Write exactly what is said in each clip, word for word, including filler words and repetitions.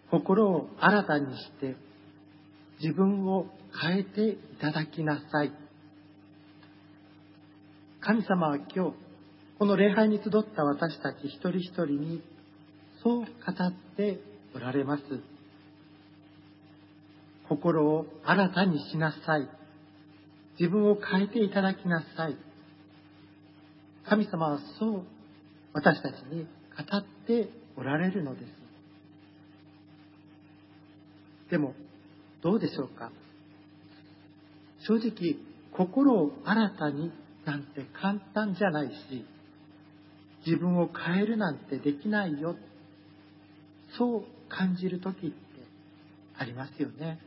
心を新たにして自分を変えていただきなさい。神様は今日、この礼拝に集った私たち一人一人にそう語っておられます。心を新たにしなさい。自分を変えていただきなさい。神様はそう私たちに語っておられるのです。でもどうでしょうか。正直心を新たになんて簡単じゃないし、自分を変えるなんてできないよ、そう感じる時ってありますよね。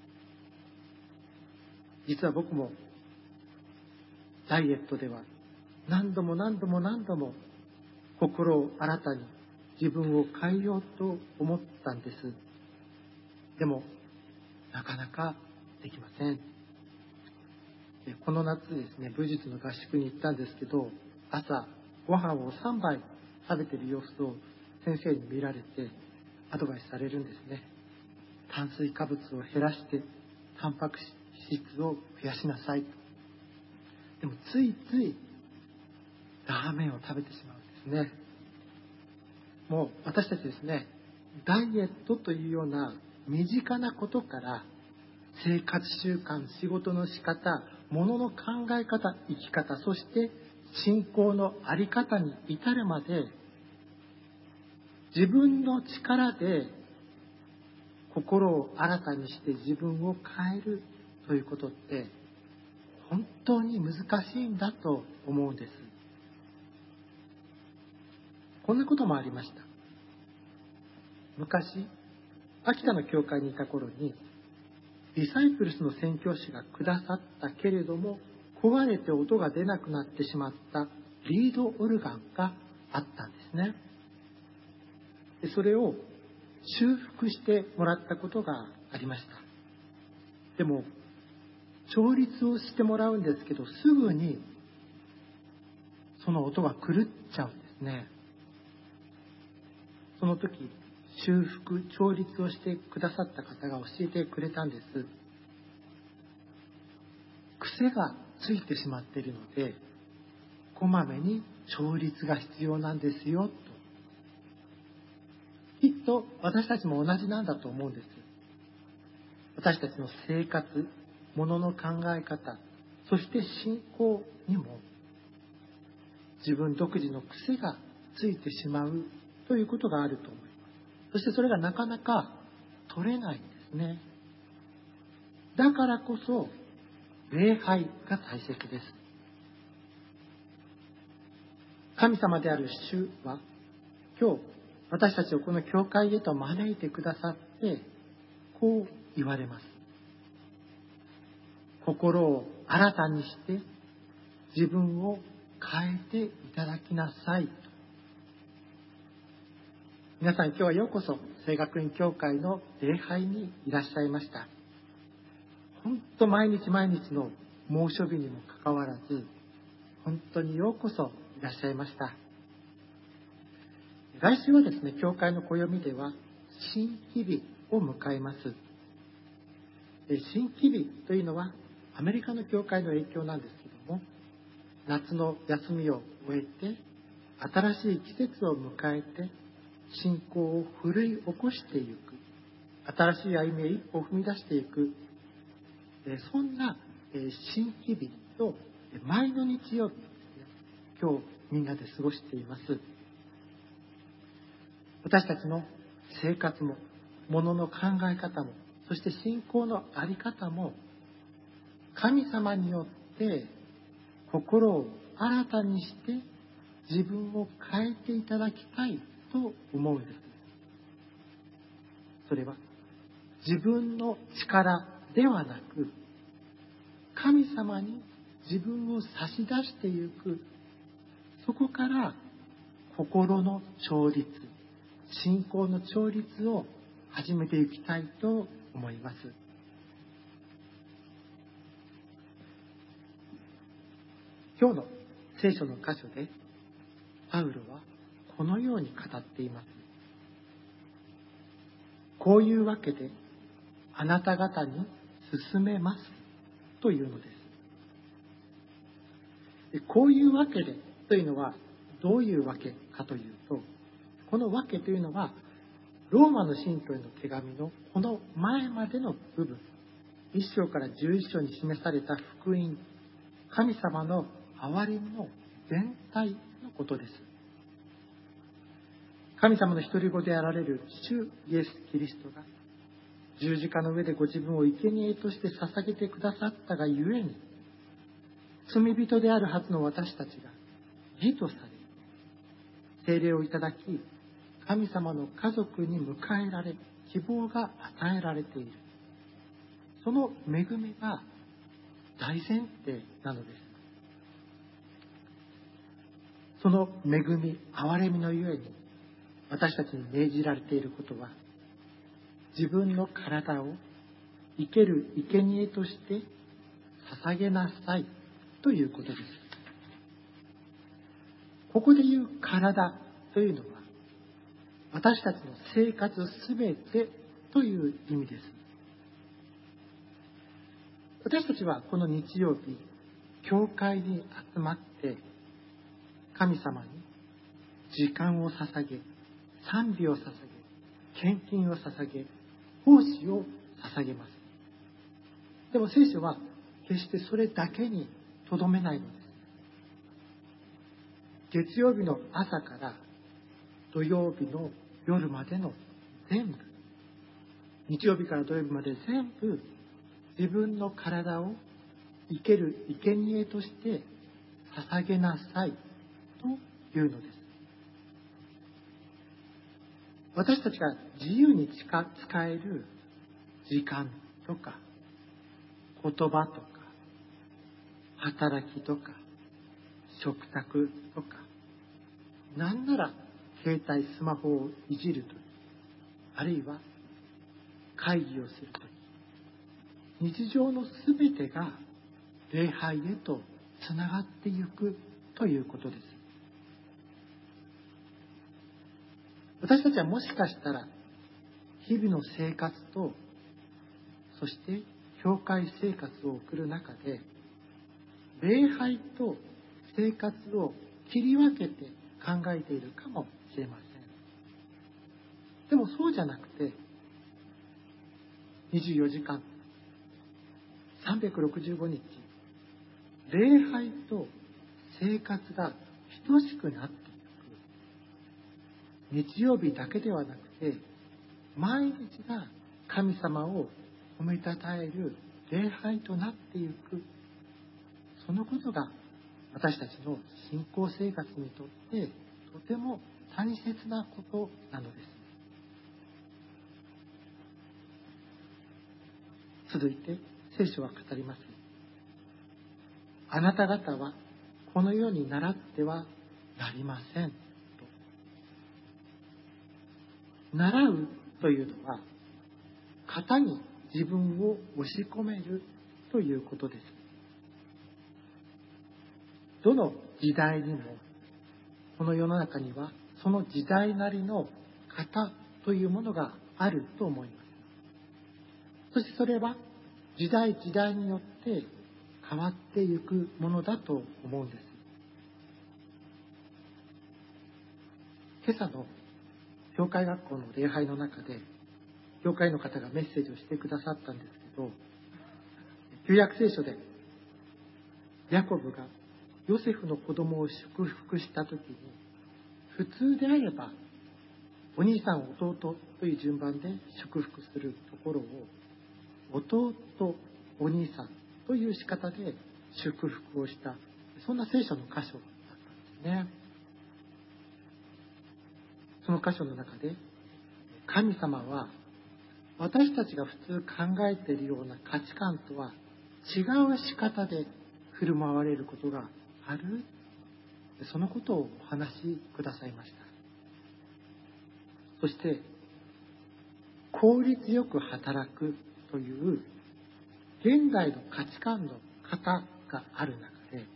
実は僕もダイエットでは何度も何度も何度も心を新たに自分を変えようと思ったんです。でもなかなかできません。この夏ですね、武術の合宿に行ったんですけど、朝ご飯をさんばい食べている様子を先生に見られてアドバイスされるんですね。炭水化物を減らしてタンパク質を増やしなさいと。でもついついラーメンを食べてしまうんですね。もう私たちですね、ダイエットというような身近なことから生活習慣、仕事の仕方、物の考え方、生き方、そして信仰の在り方に至るまで、自分の力で心を新たにして自分を変えるということって本当に難しいんだと思うんです。こんなこともありました。昔、秋田の教会にいた頃に、ディサイプルスの宣教師がくださったけれども、壊れて音が出なくなってしまったリードオルガンがあったんですね。でそれを修復してもらったことがありました。でも、調律をしてもらうんですけど、すぐにその音が狂っちゃうんですね。その時、修復、調律をしてくださった方が教えてくれたんです。癖がついてしまっているので、こまめに調律が必要なんですよと。きっと私たちも同じなんだと思うんです。私たちの生活、物の考え方、そして信仰にも自分独自の癖がついてしまうということがあると思います。そしてそれがなかなか取れないんですね。だからこそ礼拝が大切です。神様である主は今日私たちをこの教会へと招いてくださってこう言われます。心を新たにして自分を変えていただきなさい。皆さん今日はようこそ聖学院教会の礼拝にいらっしゃいました。本当毎日毎日の猛暑日にもかかわらず、本当にようこそいらっしゃいました。来週はですね、教会の暦では新規日を迎えます。新規日というのはアメリカの教会の影響なんですけども、夏の休みを終えて新しい季節を迎えて信仰を奮い起こしていく、新しい歩みへ一歩を踏み出していく、そんな新規日と前の日曜日をですね、今日みんなで過ごしています。私たちの生活も、物の考え方も、そして信仰の在り方も、神様によって心を新たにして自分を変えていただきたいと思うんです。それは自分の力ではなく、神様に自分を差し出していく、そこから心の調律、信仰の調律を始めていきたいと思います。今日の聖書の箇所でパウロはこのように語っています。 こういうわけであなた方に進めますというのです。でこういうわけでというのはどういうわけかというと、このわけというのはローマの信徒への手紙のこの前までの部分、いっ章からじゅういっ章に示された福音、神様の憐れみの全体のことです。神様の独り子であられる主イエス・キリストが十字架の上でご自分を生贄として捧げてくださったがゆえに、罪人であるはずの私たちが義とされ、聖霊をいただき、神様の家族に迎えられ、希望が与えられている。その恵みが大前提なのです。その恵み、憐れみのゆえに、私たちに命じられていることは、自分の体を生ける生贄として捧げなさいということです。ここで言う体というのは、私たちの生活すべてという意味です。私たちはこの日曜日、教会に集まって神様に時間を捧げ、賛美を捧げ、献金を捧げ、奉仕を捧げます。でも聖書は決してそれだけにとどめないのです。月曜日の朝から土曜日の夜までの全部、日曜日から土曜日まで全部、自分の体を生ける生贄として捧げなさいというのです。私たちが自由に使える時間とか言葉とか働きとか食卓とか、なんなら携帯スマホをいじるとき、あるいは会議をするとき、日常のすべてが礼拝へとつながっていくということです。私たちはもしかしたら日々の生活と、そして教会生活を送る中で、礼拝と生活を切り分けて考えているかもしれません。でもそうじゃなくて、にじゅうよじかん、さんびゃくろくじゅうごにち、礼拝と生活が等しくなっていく。日曜日だけではなくて、毎日が神様を褒めたたえる礼拝となっていく。そのことが私たちの信仰生活にとってとても大切なことなのです。続いて聖書は語ります。あなた方はこのように習ってはなりませんと。習うというのは、型に自分を押し込めるということです。どの時代にも、この世の中にはその時代なりの型というものがあると思います。そしてそれは時代時代によって変わっていくものだと思うんです。今朝の教会学校の礼拝の中で、教会の方がメッセージをしてくださったんですけど、旧約聖書でヤコブがヨセフの子供を祝福したときに、普通であればお兄さん弟という順番で祝福するところを、弟お兄さんという仕方で祝福をした、そんな聖書の箇所だったんですね。その箇所の中で、神様は私たちが普通考えているような価値観とは違う仕方で振る舞われることがある、そのことをお話しくださいました。そして効率よく働くという現代の価値観の型がある中で、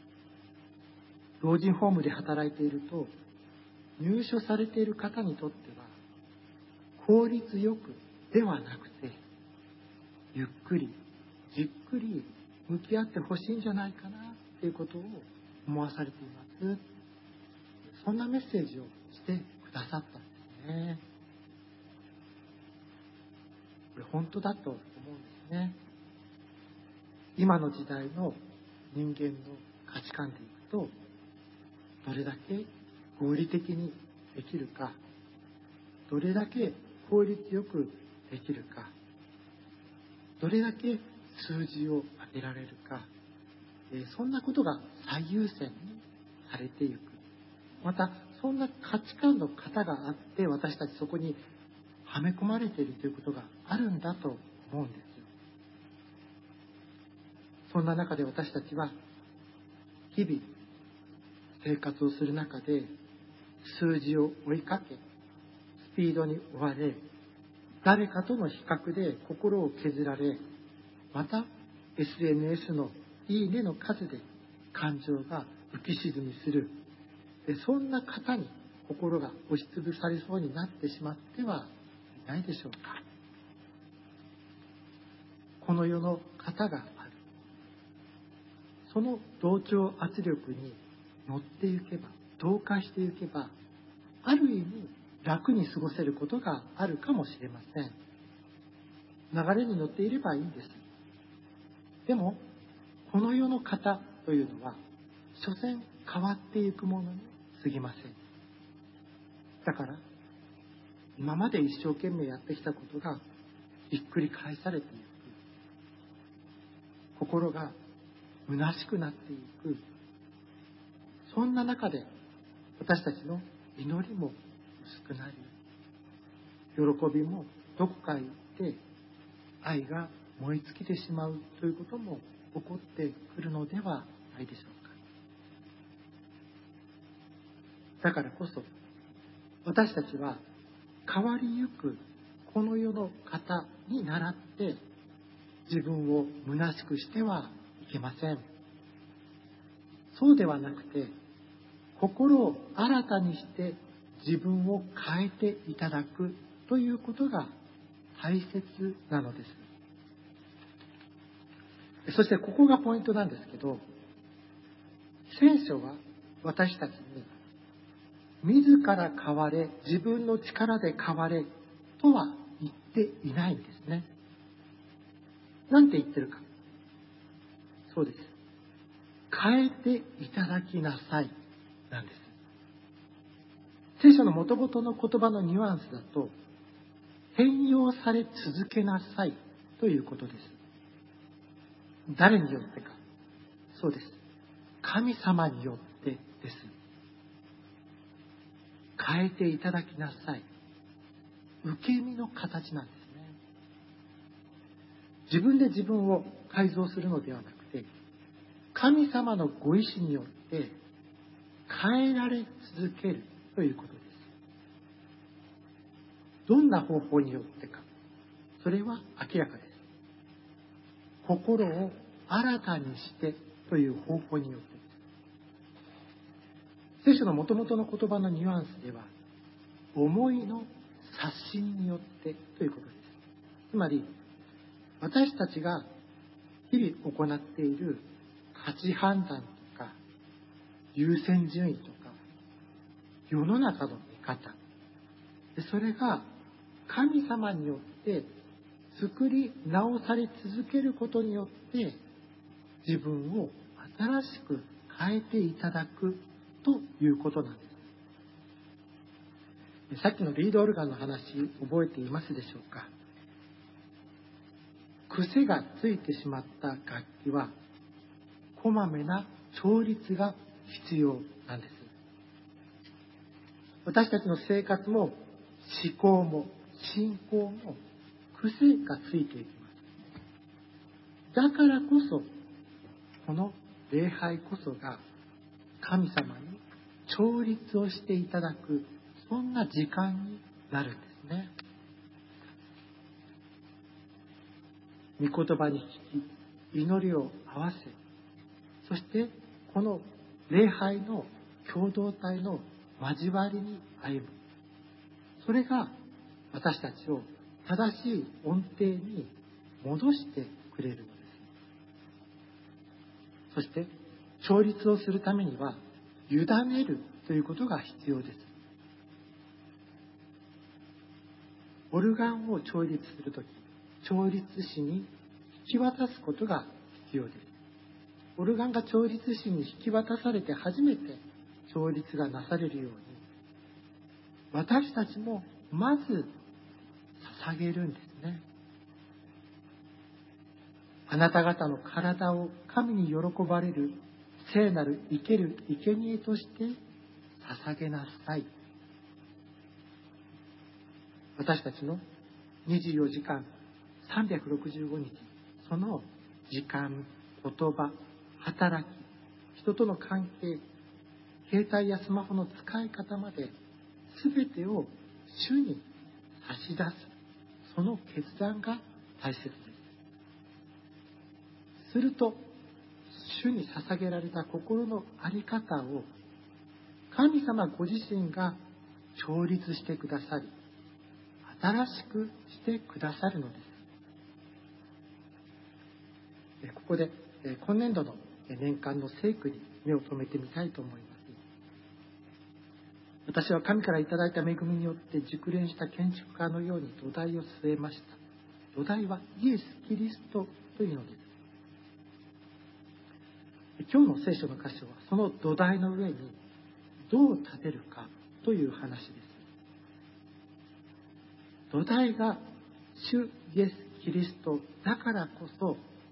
老人ホームで働いていると、入所されている方にとっては効率よくではなくて、ゆっくりじっくり向き合ってほしいんじゃないかなということを思わされています。そんなメッセージをしてくださったんですね。これ本当だと思うんですね。今の時代の人間の価値観でいくと、どれだけ合理的にできるか、どれだけ効率よくできるか、どれだけ数字を上げられるか、そんなことが最優先にされていく。またそんな価値観の方があって、私たちそこにはめ込まれているということがあるんだと思うんですよ。そんな中で私たちは日々生活をする中で、数字を追いかけ、スピードに追われ、誰かとの比較で心を削られ、また エスエヌエス のいいねの数で感情が浮き沈みする、そんな方に心が押しつぶされそうになってしまってはいないでしょうか。この世の方がある。その同調圧力に乗っていけば、同化していけば、ある意味楽に過ごせることがあるかもしれません。流れに乗っていればいいんです。でもこの世の方というのは所詮変わっていくものに過ぎません。だから今まで一生懸命やってきたことがひっくり返されていく、心が虚しくなっていく、そんな中で私たちの祈りも薄くなり、喜びもどこかへ行って愛が燃え尽きてしまうということも起こってくるのではないでしょうか。だからこそ私たちは変わりゆくこの世の方に倣って自分を虚しくしてはいけません。そうではなくて、心を新たにして自分を変えていただくということが大切なのです。そしてここがポイントなんですけど、聖書は私たちに自ら変われ、自分の力で変われとは言っていないんですね。なんて言ってるか。そうです。変えていただきなさいなんです。聖書の元々の言葉のニュアンスだと、変容され続けなさいということです。誰によってか。そうです。神様によってです。変えていただきなさい。受け身の形なんですね。自分で自分を改造するのではなくて、神様のご意志によって変えられ続けるということです。どんな方法によってか、それは明らかです。心を新たにしてという方法によってです。聖書の元々の言葉のニュアンスでは、思いの刷新によってということです。つまり、私たちが日々行っている価値判断とか、優先順位とか、世の中の見方、それが神様によって作り直され続けることによって自分を新しく変えていただくということなんです。さっきのリードオルガンの話覚えていますでしょうか。癖がついてしまった楽器はこまめな調律が必要なんです。私たちの生活も思考も信仰も癖がついていきます。だからこそこの礼拝こそが神様に調律をしていただく、そんな時間になるんですね。御言葉に聞き、祈りを合わせ、そしてこの礼拝の共同体の交わりに歩む。それが私たちを正しい音程に戻してくれるのです。そして調律をするためには委ねるということが必要です。オルガンを調律するとき、調律師に引き渡すことが必要です。オルガンが調律師に引き渡されて初めて調律がなされるように、私たちもまず捧げるんですね。あなた方の体を神に喜ばれる聖なる生ける生贄として捧げなさい。私たちのにじゅうよじかんさんびゃくろくじゅうごにち、その時間、言葉、働き、人との関係、携帯やスマホの使い方まで全てを主に差し出す、その決断が大切です。すると主に捧げられた心の在り方を神様ご自身が調律してくださり、新しくしてくださるのです。ここで今年度の年間の聖句に目を留めてみたいと思います。私は神からいただいた恵みによって熟練した建築家のように土台を据えました。土台はイエス・キリストというのです。今日の聖書の箇所はその土台の上にどう立てるかという話です。土台が主イエス・キリストだからこそ、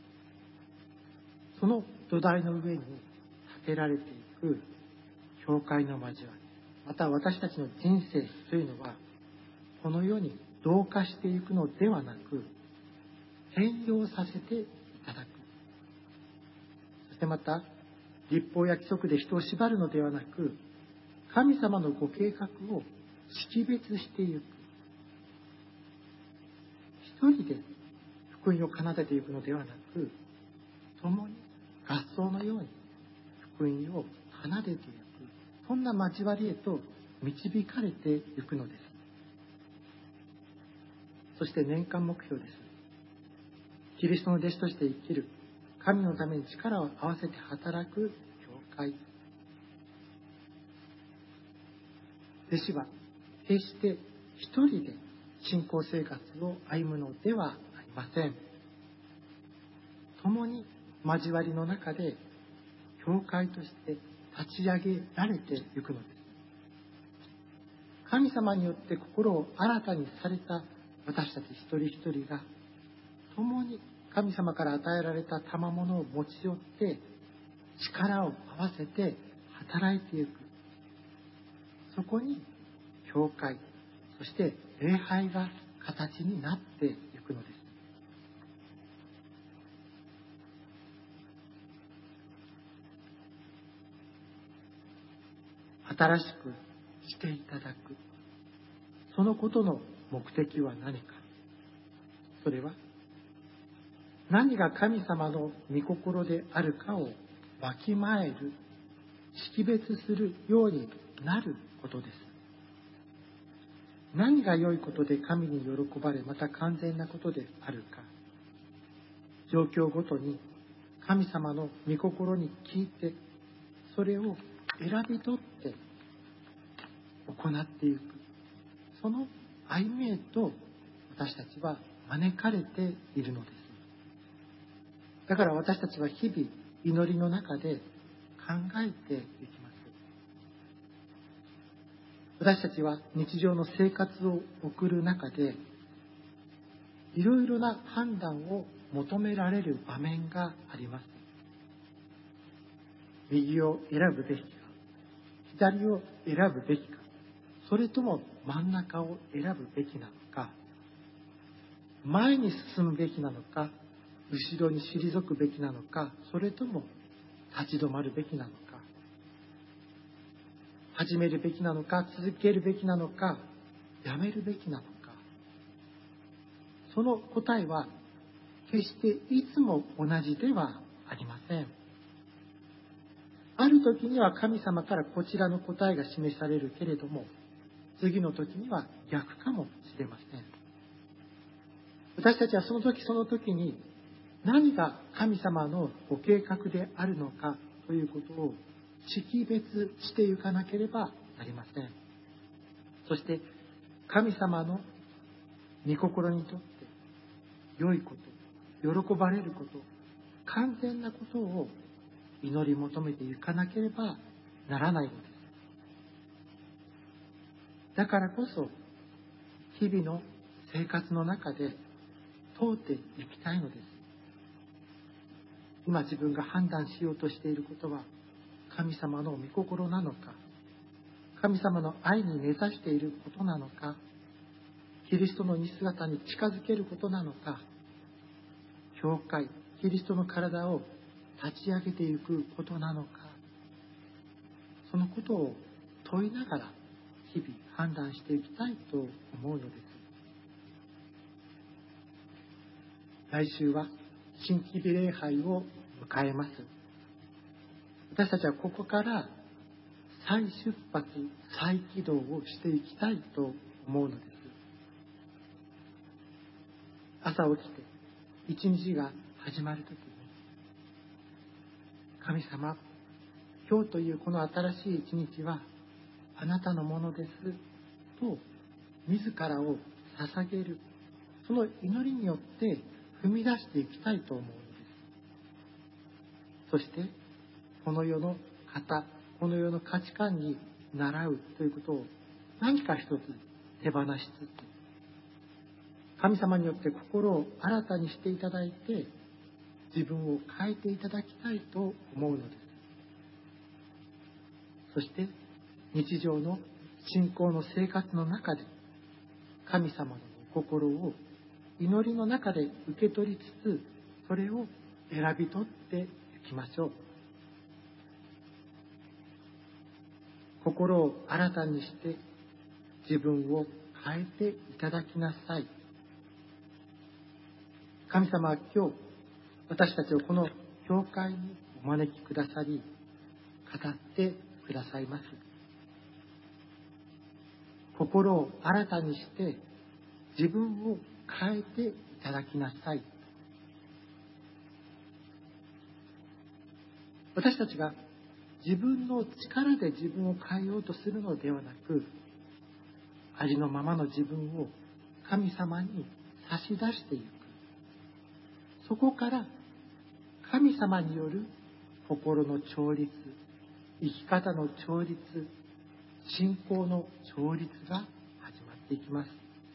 その土台の上に建てられていく教会の交わり、また私たちの人生というのはこの世に同化していくのではなく、変容させていただく。そしてまた律法や規則で人を縛るのではなく、神様のご計画を識別していく。一人で福音を奏でていくのではなく、共に合奏のように福音を奏でていく、そんな交わりへと導かれていくのです。そして年間目標です。キリストの弟子として生きる、神のために力を合わせて働く教会。弟子は決して一人で信仰生活を歩むのではありません。共に交わりの中で教会として立ち上げられていくのです。神様によって心を新たにされた私たち一人一人が、共に神様から与えられた賜物を持ち寄って力を合わせて働いていく。そこに教会、そして礼拝が形になっていくのです。新しくしていただく、そのことの目的は何か。それは何が神様の御心であるかをわきまえる、識別するようになることです。何が良いことで神に喜ばれ、また完全なことであるか、状況ごとに神様の御心に聞いて、それを選び取って行っていく、その歩みへと私たちは招かれているのです。だから私たちは日々祈りの中で考えていきます。私たちは日常の生活を送る中でいろいろな判断を求められる場面があります。右を選ぶべきか、左を選ぶべきか、それとも真ん中を選ぶべきなのか、前に進むべきなのか、後ろに退くべきなのか、それとも立ち止まるべきなのか、始めるべきなのか、続けるべきなのか、やめるべきなのか、その答えは決していつも同じではありません。ある時には神様からこちらの答えが示されるけれども、 次の時には逆かもしれません。私たちはその時その時に何が神様のご計画であるのかということを識別していかなければなりません。そして神様の御心にとって良いこと、喜ばれること、完全なことを祈り求めていかなければならないのです。だからこそ日々の生活の中で問うていきたいのです。今自分が判断しようとしていることは神様の御心なのか、神様の愛に根ざしていることなのか、キリストの似姿に近づけることなのか、教会、キリストの体を立ち上げていくことなのか、そのことを問いながら日々判断していきたいと思うのです。来週は新規日礼拝を迎えます。私たちはここから再出発、再起動をしていきたいと思うのです。朝起きて一日が始まるときに、神様、今日というこの新しい一日はあなたのものですと自らを捧げる、その祈りによって踏み出していきたいと思うのです。そしてこの世の方、この世の価値観に倣うということを何か一つ手放しつつ、神様によって心を新たにしていただいて自分を変えていただきたいと思うのです。そして日常の信仰の生活の中で神様の御心を祈りの中で受け取りつつ、それを選び取っていきましょう。心を新たにして自分を変えていただきなさい。神様は今日私たちをこの教会にお招きくださり、語ってくださいます。心を新たにして自分を変えていただきなさい。私たちが自分の力で自分を変えようとするのではなく、ありのままの自分を神様に差し出していく。そこから神様による心の調律、生き方の調律、信仰の調律が始まっていきます。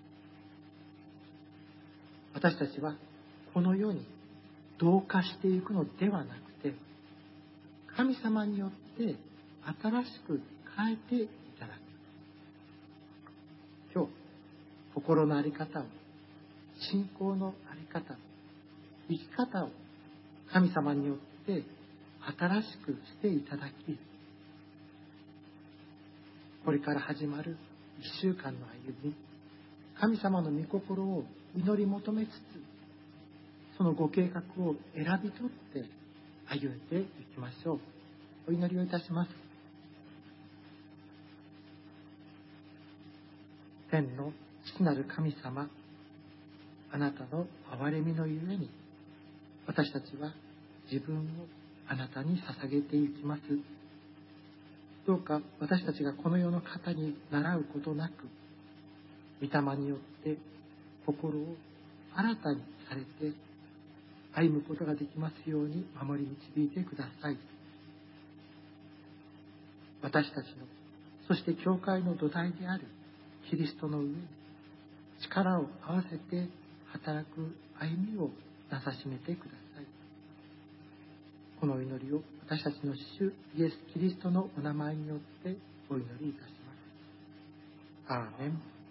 私たちはこの世に同化していくのではなくて、神様によって新しく変えていただく。今日、心の在り方を、信仰の在り方を、生き方を神様によって新しくしていただき、これから始まる一週間の歩み、神様の御心を祈り求めつつ、そのご計画を選び取って歩んでいきましょう。お祈りをいたします。天の父なる神様、あなたの憐れみのゆえに、私たちは自分をあなたに捧げていきます。どうか私たちがこの世の方に習うことなく、御霊によって心を新たにされて歩むことができますように守り導いてください。私たちの、そして教会の土台であるキリストの上に力を合わせて働く歩みをなさしめてください。この祈りを私たちの主イエス・キリストのお名前によってお祈りいたします。アーメン。